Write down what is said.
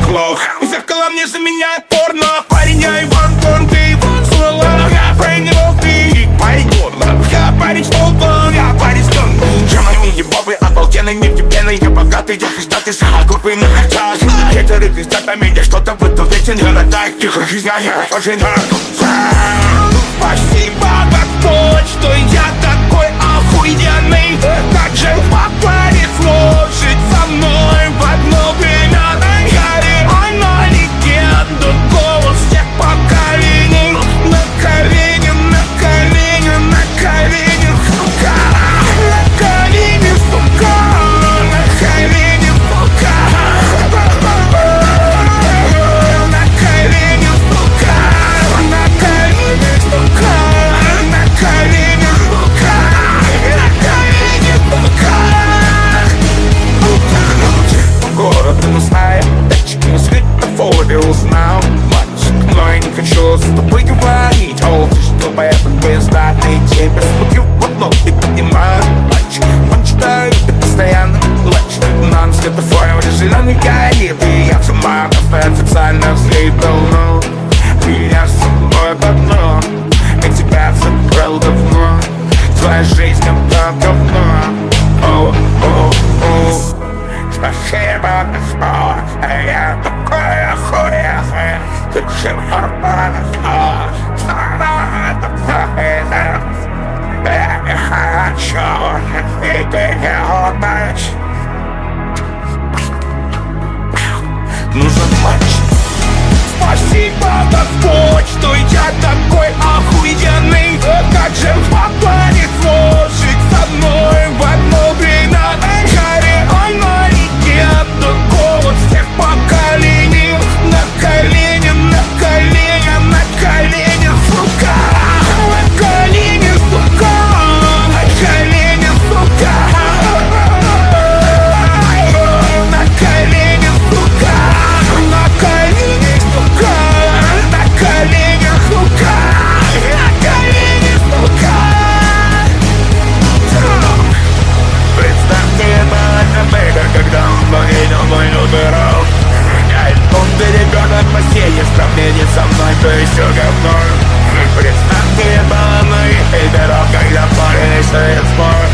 лох. Зеркало мне заменяет порно. Парень, я Иван Дорн, ты Иван Соло. Я парень, не мог ты, парень Дорн. Я парень Столбан, я парень Стон. Джамами ебобы, обалденный мир пеной. Я богатый, я пиздатый, сахагурпый на харчах. Хейтеры пиздят на меня, что-то в этом вечно не родает. Тихо, жизнь, я тоже спасибо, Господь, что я такой охуенный. Как же повезло жить со мной в одно время. Я реально легенда, голос всех поколений. На колени, на колени, на колени, сука. На колени, сука. На колени, сука. На колени, сука. На колени, сука. На колени, сука. На колени, сука. Город не знает, датчики на светофоре узнал. Мальчик, но я не хочу с тобой говорить. Олди, чтобы этот бездатный тебе смотрю в окно и поднимаю. Мальчик, он читает и постоянно плачет. Но на светофоре уже зеленый горит. И я сама просто официально взлит давно. Меня с собой в одно, и тебя забрал давно. Твоя жизнь это говно. Оу-оу-оу. Спасибо, Господь, я такой охуенный. Ты чем нормально, я не хочу, и ты не умеешь. Нужен матч. Спасибо, Господь, что я такой охуенный. Как же повезло жить со мной в одно время. Я реально легенда, голос всех поколений. На колени, на колени, на колени, сука. На колени, сука. На колени, сука. На колени, сука. На колени, сука. На колени, сука. На колени, сука. Представьте, когда он повидел мой нуберал. Он ребенок в постели, в сравнении со мной, то еще говно. Представьте, мама, и дорога, когда парень стоит спор.